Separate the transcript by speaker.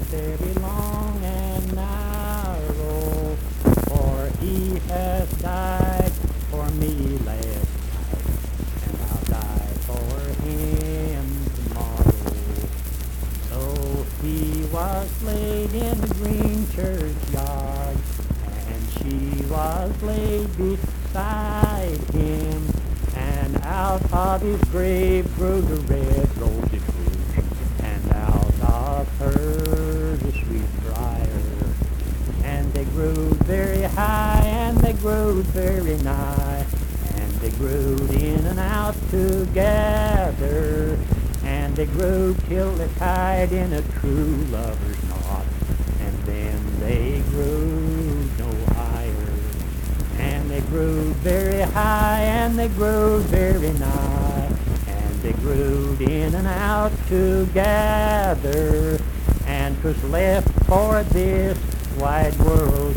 Speaker 1: very long and narrow, for he has died for me last night, and I'll die for him tomorrow. So he was laid in the green churchyard, and she was laid beside him, and out of his grave grew the red rosy bush, and out of her the sweet briar. And they grew very high, and they grew very nigh, and they grew in and out together, and they grew till they tied in a true lover's knot, and then they grew no higher. And they grew very high, and they grew very nigh, and they grew in and out together, and 'twas left for this wide world